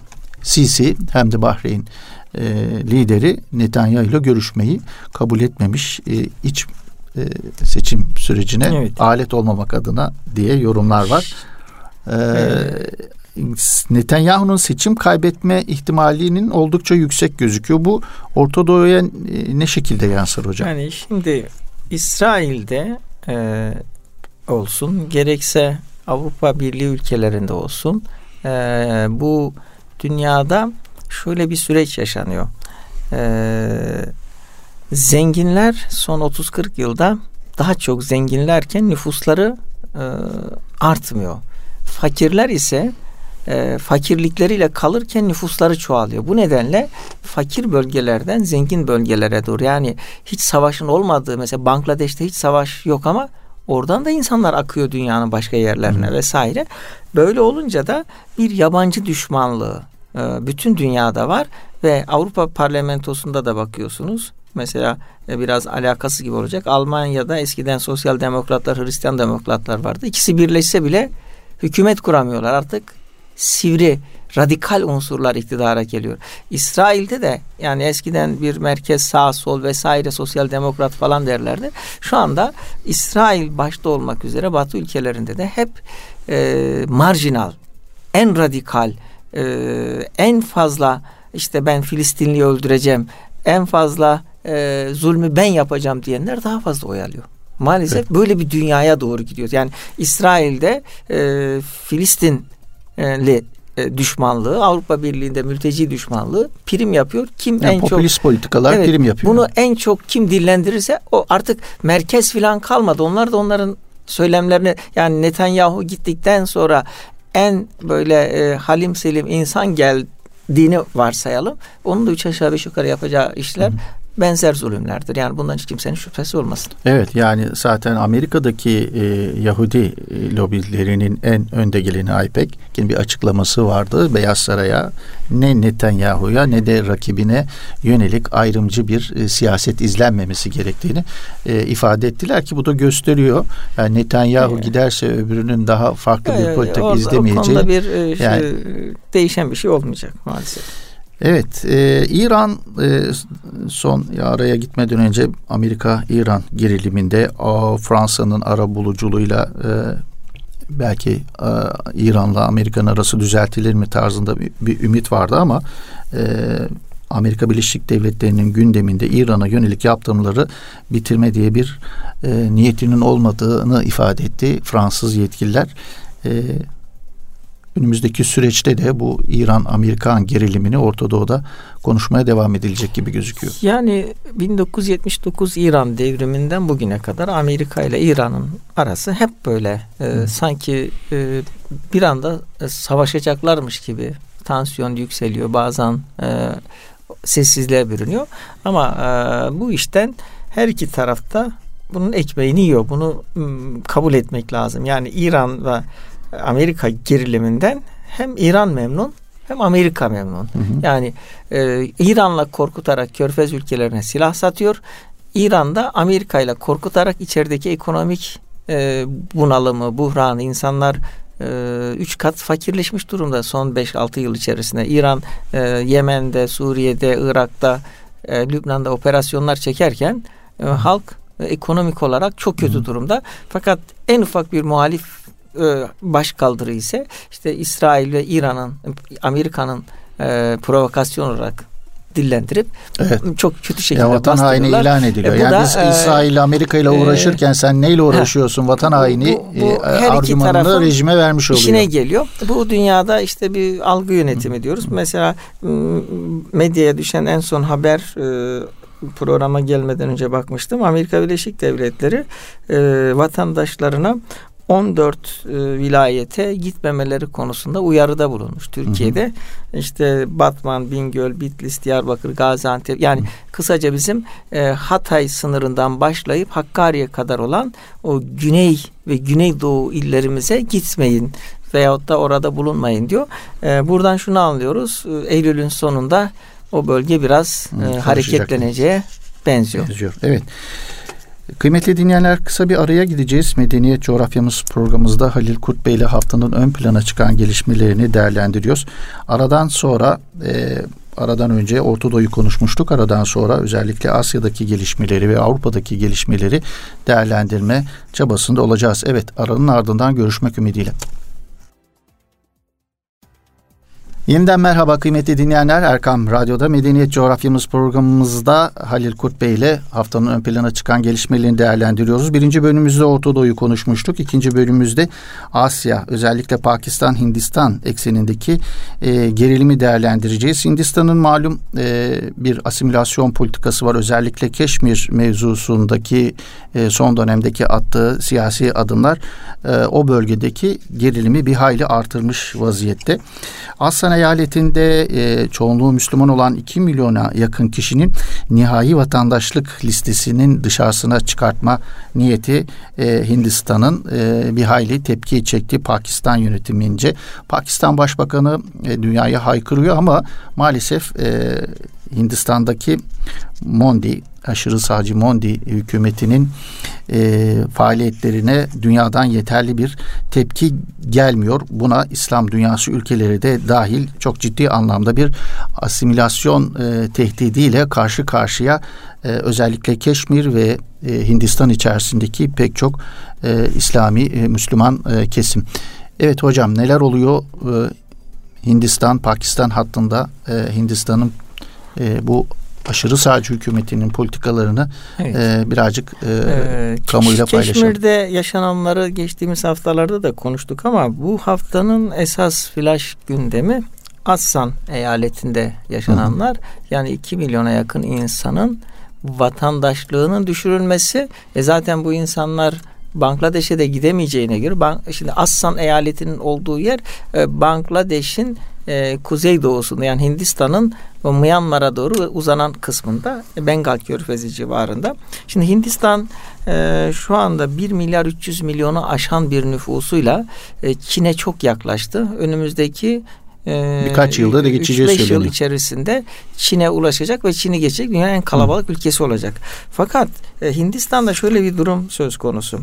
Sisi hem de Bahreyn e, lideri Netanyahu ile görüşmeyi kabul etmemiş, e, iç e, seçim sürecine evet. alet olmamak adına diye yorumlar var. E, evet. Netanyahu'nun seçim kaybetme ihtimalinin oldukça yüksek gözüküyor. Bu Orta Doğu'ya ne şekilde yansır hocam? Yani şimdi İsrail'de e, olsun, gerekse Avrupa Birliği ülkelerinde olsun, e, bu dünyada şöyle bir süreç yaşanıyor. E, zenginler son otuz kırk yılda daha çok zenginlerken nüfusları e, artmıyor. Fakirler ise e, fakirlikleriyle kalırken nüfusları çoğalıyor. Bu nedenle fakir bölgelerden zengin bölgelere doğru, yani hiç savaşın olmadığı, mesela Bangladeş'te hiç savaş yok ama oradan da insanlar akıyor dünyanın başka yerlerine hmm. vesaire. Böyle olunca da bir yabancı düşmanlığı, e, bütün dünyada var ve Avrupa Parlamentosu'nda da bakıyorsunuz. Mesela e, biraz alakası gibi olacak. Almanya'da eskiden sosyal demokratlar, Hristiyan demokratlar vardı. İkisi birleşse bile hükümet kuramıyorlar. Artık sivri, radikal unsurlar iktidara geliyor. İsrail'de de yani eskiden bir merkez, sağ, sol vesaire sosyal demokrat falan derlerdi. Şu anda İsrail başta olmak üzere Batı ülkelerinde de hep e, marjinal, en radikal, e, en fazla işte ben Filistinliyi öldüreceğim, en fazla e, zulmü ben yapacağım diyenler daha fazla oy alıyor. Maalesef evet. Böyle bir dünyaya doğru gidiyoruz. Yani İsrail'de e, Filistinli e, düşmanlığı, Avrupa Birliği'nde mülteci düşmanlığı prim yapıyor. Kim yani en popülist çok popülist politikalar evet, prim yapıyor. Bunu en çok kim dillendirirse o artık merkez falan kalmadı. Onlar da onların söylemlerini, yani Netanyahu gittikten sonra en böyle e, halim selim insan geldiğini varsayalım. Onun da üç aşağı beş yukarı yapacağı işler Hı. benzer zulümlerdir. Yani bundan hiç kimsenin şüphesi olmasın. Evet, yani zaten Amerika'daki e, Yahudi e, lobilerinin en önde geleni AIPAC'in bir açıklaması vardı Beyaz Saray'a. Ne Netanyahu'ya ne de rakibine yönelik ayrımcı bir e, siyaset izlenmemesi gerektiğini e, ifade ettiler ki bu da gösteriyor. Yani Netanyahu evet. giderse öbürünün daha farklı evet, bir politik orada, izlemeyeceği. O konuda bir e, şey, yani, değişen bir şey olmayacak maalesef. Evet, e, İran e, son araya gitmeden önce Amerika-İran geriliminde o, Fransa'nın arabuluculuğuyla e, belki e, İran'la Amerika'nın arası düzeltilir mi tarzında bir, bir ümit vardı ama e, Amerika Birleşik Devletleri'nin gündeminde İran'a yönelik yaptırımları bitirme diye bir e, niyetinin olmadığını ifade etti Fransız yetkililer. E, Önümüzdeki süreçte de bu İran-Amerikan gerilimini Orta Doğu'da konuşmaya devam edilecek gibi gözüküyor. Yani bin dokuz yüz yetmiş dokuz İran devriminden bugüne kadar Amerika ile İran'ın arası hep böyle e, sanki e, bir anda e, savaşacaklarmış gibi tansiyon yükseliyor. Bazen e, sessizliğe bürünüyor. Ama e, bu işten her iki tarafta bunun ekmeğini yiyor. Bunu m, kabul etmek lazım. Yani İran ve Amerika geriliminden hem İran memnun hem Amerika memnun. Hı hı. Yani e, İran'la korkutarak Körfez ülkelerine silah satıyor. İran'da Amerika ile korkutarak içerideki ekonomik e, bunalımı, buhranı, insanlar e, üç kat fakirleşmiş durumda son beş altı yıl içerisinde. İran e, Yemen'de, Suriye'de, Irak'ta, e, Lübnan'da operasyonlar çekerken e, halk e, ekonomik olarak çok kötü hı hı. durumda. Fakat en ufak bir muhalif baş kaldırı ise işte İsrail ve İran'ın, Amerika'nın e, provokasyon olarak dillendirip evet. çok kötü şekilde ya vatan haini ilan ediliyor. E, yani da, biz e, İsrail ile Amerika ile uğraşırken e, sen neyle uğraşıyorsun? He, vatan haini bu, bu, bu e, argümanını rejime vermiş oluyor. İşine geliyor. Bu dünyada işte bir algı yönetimi Hı. diyoruz. Mesela medyaya düşen en son haber e, programa gelmeden önce bakmıştım. Amerika Birleşik Devletleri e, vatandaşlarına on dört e, vilayete gitmemeleri konusunda uyarıda bulunmuş. Türkiye'de hı hı. işte Batman, Bingöl, Bitlis, Diyarbakır, Gaziantep, yani hı. kısaca bizim e, Hatay sınırından başlayıp Hakkari'ye kadar olan o güney ve güneydoğu illerimize gitmeyin veyahut da orada bulunmayın diyor. E, buradan şunu anlıyoruz. E, Eylül'ün sonunda o bölge biraz e, hareketleneceğe benziyor. benziyor. Evet. Kıymetli dinleyenler, kısa bir araya gideceğiz. Medeniyet Coğrafyamız programımızda Halil Kurt Bey ile haftanın ön plana çıkan gelişmelerini değerlendiriyoruz. Aradan sonra, e, aradan önce Orta Doğu'yu konuşmuştuk. Aradan sonra özellikle Asya'daki gelişmeleri ve Avrupa'daki gelişmeleri değerlendirme çabasında olacağız. Evet, aranın ardından görüşmek ümidiyle. Yeniden merhaba kıymetli dinleyenler. Erkam Radyo'da Medeniyet Coğrafyamız programımızda Halil Kurt Bey ile haftanın ön plana çıkan gelişmelerini değerlendiriyoruz. Birinci bölümümüzde Orta Doğu'yu konuşmuştuk. İkinci bölümümüzde Asya, özellikle Pakistan, Hindistan eksenindeki e, gerilimi değerlendireceğiz. Hindistan'ın malum e, bir asimilasyon politikası var. Özellikle Keşmir mevzusundaki e, son dönemdeki attığı siyasi adımlar e, o bölgedeki gerilimi bir hayli artırmış vaziyette. Az sana eyaletinde e, çoğunluğu Müslüman olan iki milyona yakın kişinin nihai vatandaşlık listesinin dışarısına çıkartma niyeti e, Hindistan'ın e, bir hayli tepki çekti Pakistan yönetimince. Pakistan Başbakanı e, dünyaya haykırıyor ama maalesef e, Hindistan'daki Modi, aşırı sağcı Modi hükümetinin e, faaliyetlerine dünyadan yeterli bir tepki gelmiyor. Buna İslam dünyası ülkeleri de dahil çok ciddi anlamda bir asimilasyon e, tehdidiyle karşı karşıya, e, özellikle Keşmir ve e, Hindistan içerisindeki pek çok e, İslami e, Müslüman e, kesim. Evet hocam, neler oluyor e, Hindistan Pakistan hattında? e, Hindistan'ın e, bu aşırı sağcı hükümetinin politikalarını evet. e, birazcık e, ee, kamuyla paylaşalım. Keşmir'de yaşananları geçtiğimiz haftalarda da konuştuk ama bu haftanın esas flash gündemi Assam eyaletinde yaşananlar. Hı hı. Yani iki milyona yakın insanın vatandaşlığının düşürülmesi. E zaten bu insanlar Bangladeş'e de gidemeyeceğine göre, şimdi Assam eyaletinin olduğu yer Bangladeş'in e, kuzeydoğusunda, yani Hindistan'ın Myanmar'a doğru uzanan kısmında, Bengal Körfezi civarında. Şimdi Hindistan e, şu anda bir milyar üç yüz milyonu aşan bir nüfusuyla e, Çin'e çok yaklaştı. Önümüzdeki e, birkaç yılda da geçeceği söyleniyor. üç beş yıl içerisinde Çin'e ulaşacak ve Çin'i geçecek, dünyanın en kalabalık Hı. ülkesi olacak. Fakat e, Hindistan'da şöyle bir durum söz konusu.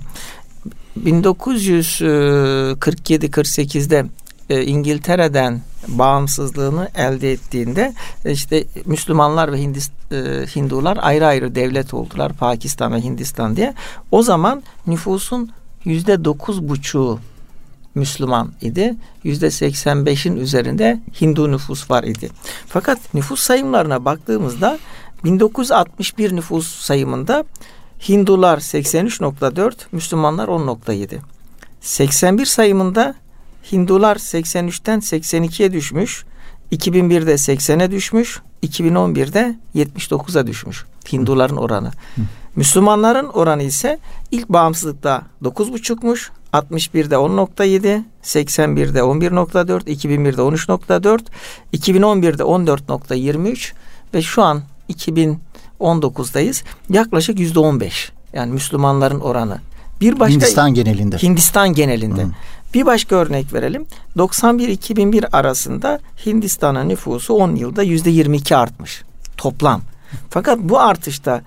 bin dokuz yüz kırk yedi kırk sekizde e, İngiltere'den bağımsızlığını elde ettiğinde işte Müslümanlar ve Hindist, e, Hindular ayrı ayrı devlet oldular, Pakistan ve Hindistan diye. O zaman nüfusun yüzde dokuz buçuğu Müslüman idi. yüzde seksen beşin üzerinde Hindu nüfus var idi. Fakat nüfus sayımlarına baktığımızda bin dokuz yüz altmış bir nüfus sayımında Hindular seksen üç nokta dört, Müslümanlar on nokta yedi. seksen bir sayımında Hindular seksen üçten seksen ikiye düşmüş, iki bin birde seksene düşmüş, iki bin on birde yetmiş dokuza düşmüş Hinduların oranı. Hı. Müslümanların oranı ise ilk bağımsızlıkta dokuz buçukmuş, altmış birde on nokta yedi, seksen birde on bir nokta dört, iki bin birde on üç nokta dört, iki bin on birde on dört nokta yirmi üç ve şu an iki bin on dokuzdayız. Yaklaşık yüzde on beş. Yani Müslümanların oranı. Bir başka Hindistan genelinde. Hindistan genelinde. Hı. Bir başka örnek verelim. doksan bir iki bin bir arasında Hindistan'ın nüfusu on yılda yüzde yirmi iki artmış. Toplam. Fakat bu artışta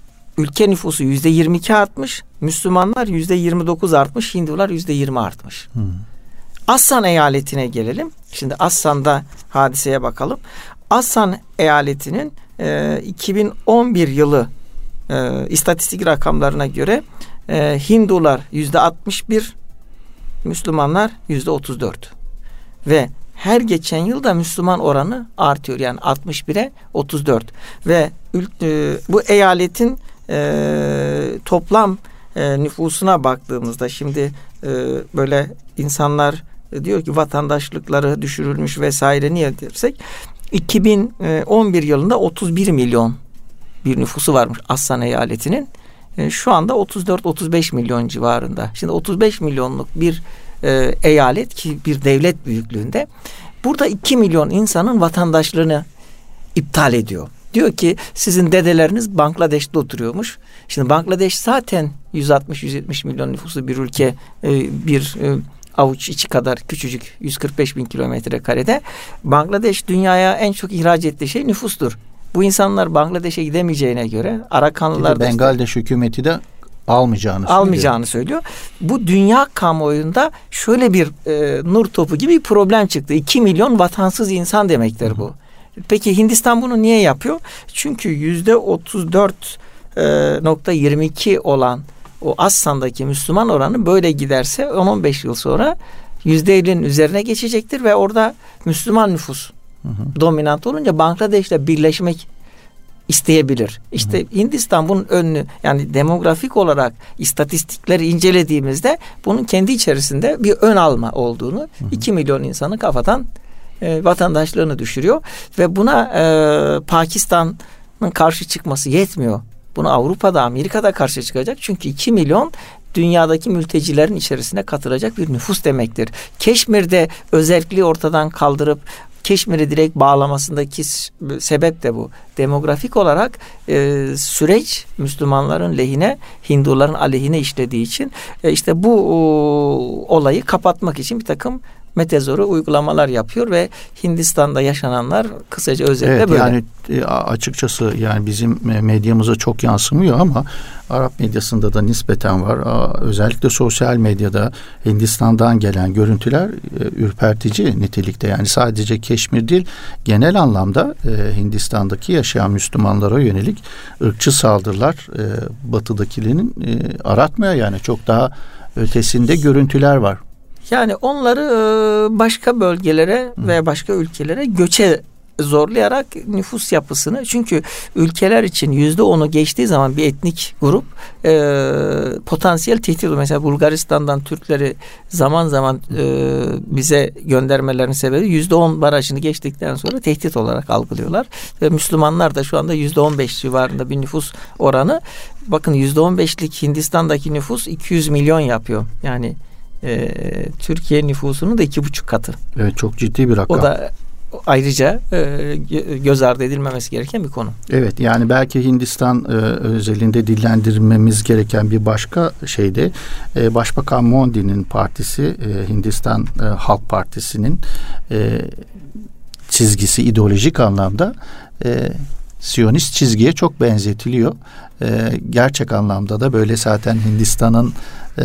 ülke nüfusu yüzde yirmi iki artmış. Müslümanlar yüzde yirmi dokuz artmış. Hindular yüzde yirmi artmış. Hı. Assam eyaletine gelelim. Şimdi Assam'da hadiseye bakalım. Assam eyaletinin e, iki bin on bir yılı e, istatistik rakamlarına göre e, Hindular yüzde altmış bir, Müslümanlar yüzde otuz dört ve her geçen yılda Müslüman oranı artıyor, yani altmış bire otuz dört ve e, bu eyaletin e, toplam e, nüfusuna baktığımızda şimdi e, böyle insanlar e, diyor ki vatandaşlıkları düşürülmüş vesaire, niye dersek iki bin on bir yılında otuz bir milyon bir nüfusu varmış Assam eyaletinin. E, şu anda otuz dört otuz beş milyon civarında. Şimdi otuz beş milyonluk bir e, eyalet ki bir devlet büyüklüğünde, burada iki milyon insanın vatandaşlığını iptal ediyor. Diyor ki sizin dedeleriniz Bangladeş'te oturuyormuş. Şimdi Bangladeş zaten yüz altmış yüz yetmiş milyon nüfusu bir ülke, e, bir e, avuç içi kadar küçücük, yüz kırk beş bin kilometre karede. Bangladeş dünyaya en çok ihraç ettiği şey nüfustur. Bu insanlar Bangladeş'e gidemeyeceğine göre Arakanlılar da Bangladeş işte, hükümeti de almayacağını söylüyor. Almayacağını söylüyor. Bu dünya kamuoyunda şöyle bir e, nur topu gibi bir problem çıktı. iki milyon vatansız insan demektir bu. Hı. Peki Hindistan bunu niye yapıyor? Çünkü yüzde otuz dört nokta yirmi iki olan o Assam'daki Müslüman oranı böyle giderse on on beş yıl sonra yüzde ellinin üzerine geçecektir ve orada Müslüman nüfus hı hı. dominant olunca Bangladeş'le birleşmek isteyebilir. İşte hı hı. Hindistan bunun önünü, yani demografik olarak istatistikleri incelediğimizde bunun kendi içerisinde bir ön alma olduğunu, hı hı. iki milyon insanı kafadan e, vatandaşlığını düşürüyor ve buna e, Pakistan'ın karşı çıkması yetmiyor. Buna Avrupa'da, Amerika'da karşı çıkacak. Çünkü iki milyon dünyadaki mültecilerin içerisine katılacak bir nüfus demektir. Keşmir'de özelliği ortadan kaldırıp Keşmir'i direkt bağlamasındaki sebep de bu. Demografik olarak e, süreç Müslümanların lehine, Hinduların aleyhine işlediği için e, işte bu o, olayı kapatmak için bir takım metezoru uygulamalar yapıyor ve Hindistan'da yaşananlar kısaca özetle evet, böyle. Yani açıkçası yani bizim medyamıza çok yansımıyor ama Arap medyasında da nispeten var. Özellikle sosyal medyada Hindistan'dan gelen görüntüler ürpertici nitelikte. Yani sadece Keşmir değil, genel anlamda Hindistan'daki yaşayan Müslümanlara yönelik ırkçı saldırılar batıdakilerin aratmıyor, yani çok daha ötesinde görüntüler var. Yani onları başka bölgelere ve başka ülkelere göçe zorlayarak nüfus yapısını, çünkü ülkeler için yüzde onu geçtiği zaman bir etnik grup e, potansiyel tehdit oluyor. Mesela Bulgaristan'dan Türkleri zaman zaman e, bize göndermelerinin sebebi yüzde on barajını geçtikten sonra tehdit olarak algılıyorlar. Ve Müslümanlar da şu anda yüzde on beş civarında bir nüfus oranı. Bakın yüzde on beşlik Hindistan'daki nüfus iki yüz milyon yapıyor. Yani e, Türkiye nüfusunun da iki buçuk katı. Evet, çok ciddi bir rakam. O da ayrıca e, göz ardı edilmemesi gereken bir konu. Evet, yani belki Hindistan e, özelinde dillendirmemiz gereken bir başka şeyde e, Başbakan Modi'nin partisi, e, Hindistan e, Halk Partisi'nin e, çizgisi ideolojik anlamda e, Siyonist çizgiye çok benzetiliyor. E, gerçek anlamda da böyle zaten Hindistan'ın e,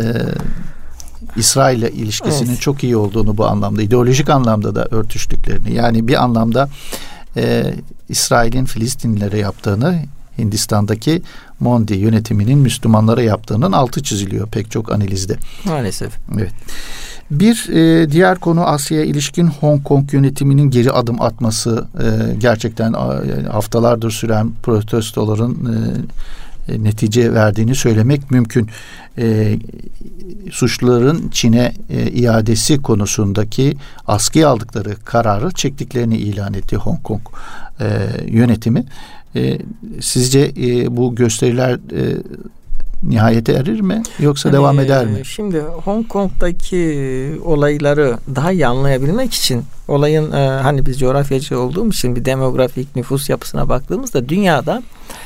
İsrail'le ilişkisinin evet. çok iyi olduğunu, bu anlamda ideolojik anlamda da örtüştüklerini, yani bir anlamda e, İsrail'in Filistinlilere yaptığını Hindistan'daki Modi yönetiminin Müslümanlara yaptığının altı çiziliyor pek çok analizde. Maalesef. Evet. Bir e, diğer konu Asya'ya ilişkin Hong Kong yönetiminin geri adım atması, e, gerçekten e, haftalardır süren protestoların e, netice verdiğini söylemek mümkün. E, suçluların Çin'e e, iadesi konusundaki askıya aldıkları kararı çektiklerini ilan etti Hong Kong e, yönetimi. E, sizce e, bu gösteriler e, nihayete erir mi yoksa yani, devam eder mi? Şimdi Hong Kong'daki olayları daha iyi anlayabilmek için, olayın e, hani biz coğrafyacı olduğumuz için bir demografik nüfus yapısına baktığımızda dünyada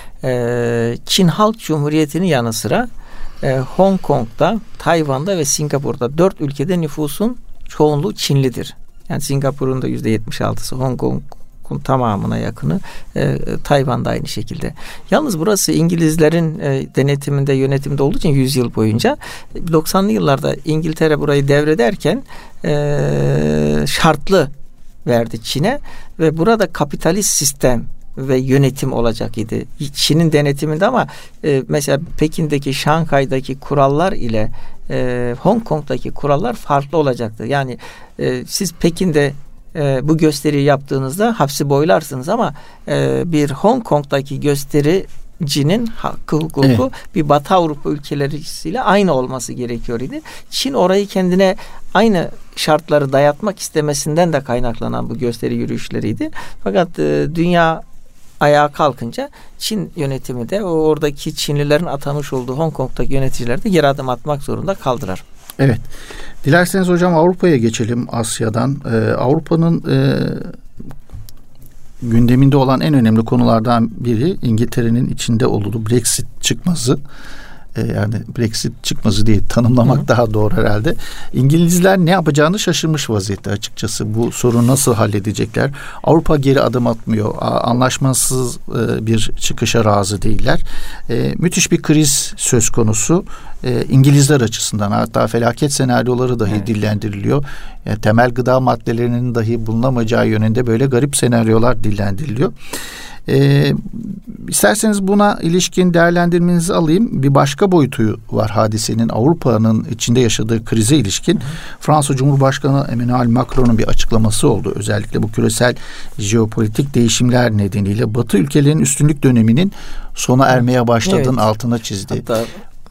e, Çin Halk Cumhuriyeti'nin yanı sıra e, Hong Kong'da, Tayvan'da ve Singapur'da dört ülkede nüfusun çoğunluğu Çinlidir. Yani Singapur'un da yüzde yetmiş altısı, Hong Kong tamamına yakını, e, Tayvan'da aynı şekilde. Yalnız burası İngilizlerin e, denetiminde, yönetiminde olduğu için yüz yıl boyunca doksanlı yıllarda İngiltere burayı devrederken e, şartlı verdi Çin'e ve burada kapitalist sistem ve yönetim olacak idi. Çin'in denetiminde, ama e, mesela Pekin'deki, Şanghay'daki kurallar ile e, Hong Kong'daki kurallar farklı olacaktı. Yani e, siz Pekin'de e, bu gösteriyi yaptığınızda hapsi boylarsınız, ama e, bir Hong Kong'daki göstericinin hakkı, hukuku evet. bir Batı Avrupa ülkeleriyle aynı olması gerekiyor idi. Çin orayı kendine aynı şartları dayatmak istemesinden de kaynaklanan bu gösteri yürüyüşleriydi. Fakat e, dünya ayağa kalkınca Çin yönetimi de oradaki Çinlilerin atamış olduğu Hong Kong'daki yöneticiler de geri adım atmak zorunda kaldılar. Evet. Dilerseniz hocam Avrupa'ya geçelim, Asya'dan. Ee, Avrupa'nın e, gündeminde olan en önemli konulardan biri İngiltere'nin içinde olduğu Brexit çıkmazı. Yani Brexit çıkmazı diye tanımlamak Hı. daha doğru herhalde. İngilizler ne yapacağını şaşırmış vaziyette açıkçası. Bu sorunu nasıl halledecekler? Avrupa geri adım atmıyor. Anlaşmasız bir çıkışa razı değiller. E, müthiş bir kriz söz konusu. E, İngilizler açısından hatta felaket senaryoları dahi evet. dillendiriliyor. Yani temel gıda maddelerinin dahi bulunamayacağı yönünde böyle garip senaryolar dillendiriliyor. Ee, isterseniz buna ilişkin değerlendirmenizi alayım. Bir başka boyutu var hadisenin, Avrupa'nın içinde yaşadığı krize ilişkin. Hı hı. Fransa Cumhurbaşkanı Emmanuel Macron'un bir açıklaması oldu. Özellikle bu küresel jeopolitik değişimler nedeniyle Batı ülkelerinin üstünlük döneminin sona ermeye başladığının evet. altına çizdi. Hatta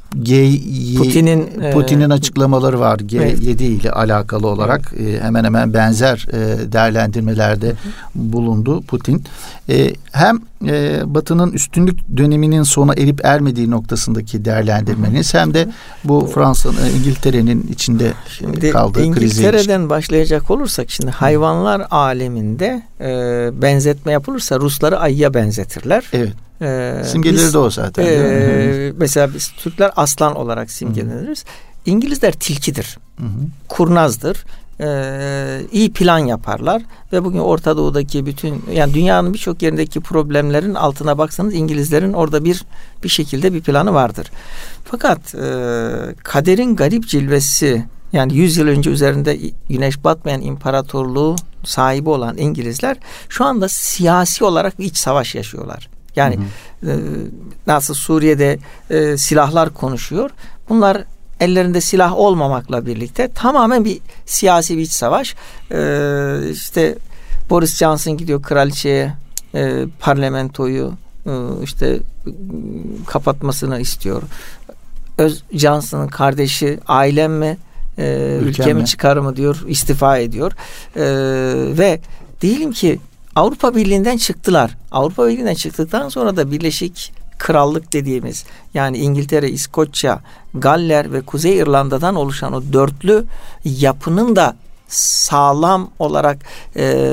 G y- Putin'in Putin'in e, açıklamaları var G yedi evet. ile alakalı olarak evet. e, hemen hemen benzer e, değerlendirmelerde hı hı. bulundu Putin. E, hem e, Batı'nın üstünlük döneminin sona erip ermediği noktasındaki değerlendirmeniz hı hı. hem de bu Fransa'nın, e, İngiltere'nin içinde şimdi kaldığı krize ilişkin. İngiltere'den başlayacak olursak şimdi hayvanlar aleminde e, benzetme yapılırsa Rusları ayıya benzetirler. Evet. Ee, simgeleri biz, de o zaten. E, mesela biz Türkler aslan olarak simgeleniriz. Hı-hı. İngilizler tilkidir. Hı-hı. Kurnazdır. Ee, iyi plan yaparlar ve bugün Orta Doğu'daki bütün yani dünyanın birçok yerindeki problemlerin altına baksanız İngilizlerin orada bir bir şekilde bir planı vardır. Fakat e, kaderin garip cilvesi yani yüz yıl önce üzerinde güneş batmayan imparatorluğu sahibi olan İngilizler şu anda siyasi olarak bir iç savaş yaşıyorlar. Yani hı hı. E, nasıl Suriye'de e, silahlar konuşuyor. Bunlar ellerinde silah olmamakla birlikte tamamen bir siyasi bir iç savaş. E, işte Boris Johnson gidiyor kraliçeye e, parlamentoyu e, işte kapatmasını istiyor. Öz Johnson'ın kardeşi ailem mi e, ülkemi çıkar mı diyor, istifa ediyor. E, ve diyelim ki Avrupa Birliği'nden çıktılar. Avrupa Birliği'nden çıktıktan sonra da Birleşik Krallık dediğimiz yani İngiltere, İskoçya, Galler ve Kuzey İrlanda'dan oluşan o dörtlü yapının da sağlam olarak e,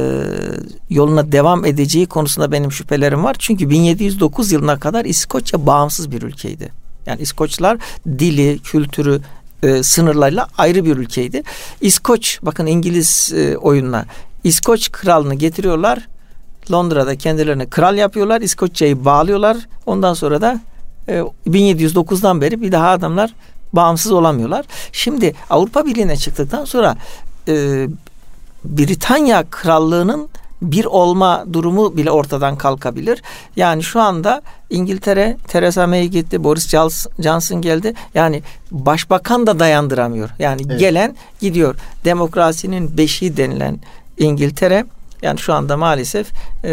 yoluna devam edeceği konusunda benim şüphelerim var. Çünkü bin yedi yüz dokuz yılına kadar İskoçya bağımsız bir ülkeydi. Yani İskoçlar dili, kültürü, e, sınırlarıyla ayrı bir ülkeydi. İskoç, bakın İngiliz e, oyununa İskoç kralını getiriyorlar. Londra'da kendilerini kral yapıyorlar. İskoçya'yı bağlıyorlar. Ondan sonra da e, bin yedi yüz dokuzdan beri bir daha adamlar bağımsız olamıyorlar. Şimdi Avrupa Birliği'ne çıktıktan sonra e, Britanya Krallığı'nın bir olma durumu bile ortadan kalkabilir. Yani şu anda İngiltere, Theresa May gitti, Boris Johnson geldi. Yani başbakan da dayandıramıyor. Yani evet. gelen gidiyor. Demokrasinin beşiği denilen İngiltere yani şu anda maalesef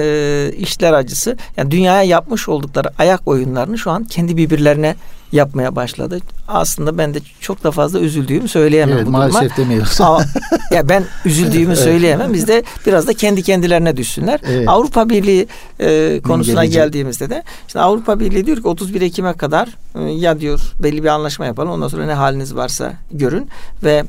e, işler acısı. Yani dünyaya yapmış oldukları ayak oyunlarını şu an kendi birbirlerine yapmaya başladı. Aslında ben de çok da fazla üzüldüğümü söyleyemem evet, bu maalesef duruma. demiyoruz. Ama, ya ben üzüldüğümü söyleyemem. Biz de biraz da kendi kendilerine düşsünler. Evet. Avrupa Birliği e, konusuna geldiğimizde de işte Avrupa Birliği diyor ki otuz bir Ekim'e kadar e, ya diyor belli bir anlaşma yapalım. Ondan sonra ne haliniz varsa görün ve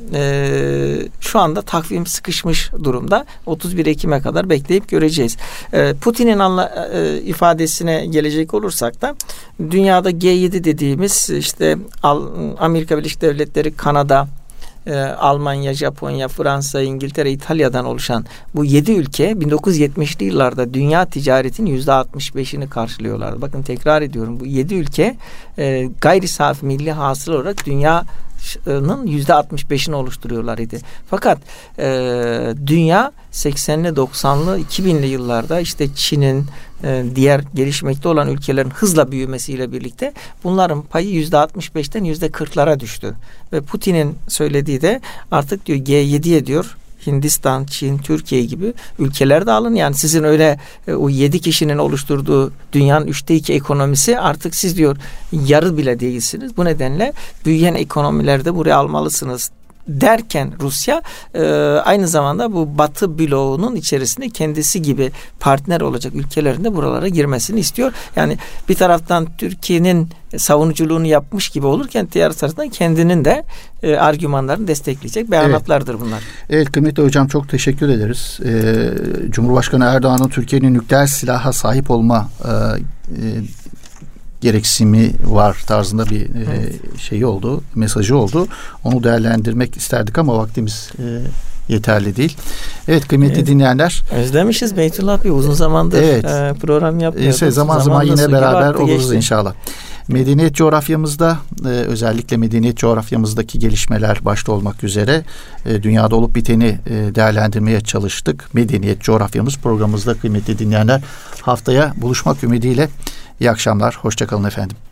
e, şu anda takvim sıkışmış durumda. otuz bir Ekim'e kadar bekleyip göreceğiz. E, Putin'in anla, e, ifadesine gelecek olursak da dünyada G yedi dediğimiz işte Amerika Birleşik Devletleri, Kanada, e, Almanya, Japonya, Fransa, İngiltere, İtalya'dan oluşan bu yedi ülke bin dokuz yüz yetmişli yıllarda dünya ticaretinin yüzde altmış beşini karşılıyorlardı. Bakın tekrar ediyorum, bu yedi ülke e, gayri safi milli hasıla olarak dünyanın yüzde altmış beşini oluşturuyorlar idi. Fakat e, dünya seksenli, doksanlı, iki binli yıllarda işte Çin'in, diğer gelişmekte olan ülkelerin hızla büyümesiyle birlikte bunların payı yüzde altmış beşten yüzde kırklara düştü. Ve Putin'in söylediği de artık diyor G yediye diyor Hindistan, Çin, Türkiye gibi ülkeler de alın. Yani sizin öyle o yedi kişinin oluşturduğu dünyanın üçte iki ekonomisi artık siz diyor yarı bile değilsiniz. Bu nedenle büyüyen ekonomileri de buraya almalısınız derken Rusya e, aynı zamanda bu Batı bloğunun içerisinde kendisi gibi partner olacak ülkelerin de buralara girmesini istiyor. Yani bir taraftan Türkiye'nin savunuculuğunu yapmış gibi olurken diğer taraftan kendinin de e, argümanlarını destekleyecek beyanatlardır bunlar. Evet, kıymetli hocam, çok teşekkür ederiz. Ee, Cumhurbaşkanı Erdoğan'ın Türkiye'nin nükleer silaha sahip olma e, e, gereksimi var tarzında bir evet. e, şeyi oldu, mesajı oldu. Onu değerlendirmek isterdik ama vaktimiz e, yeterli değil. Evet, kıymetli evet. dinleyenler. Özlemişiz Beytullah bir uzun zamandır evet. e, program yapmıyorduk. E, zaman zaman yine beraber oluruz geçti. inşallah. Medeniyet coğrafyamızda e, özellikle medeniyet coğrafyamızdaki gelişmeler başta olmak üzere e, dünyada olup biteni e, değerlendirmeye çalıştık. Medeniyet coğrafyamız programımızda kıymetli dinleyenler, haftaya buluşmak ümidiyle iyi akşamlar. Hoşça kalın efendim.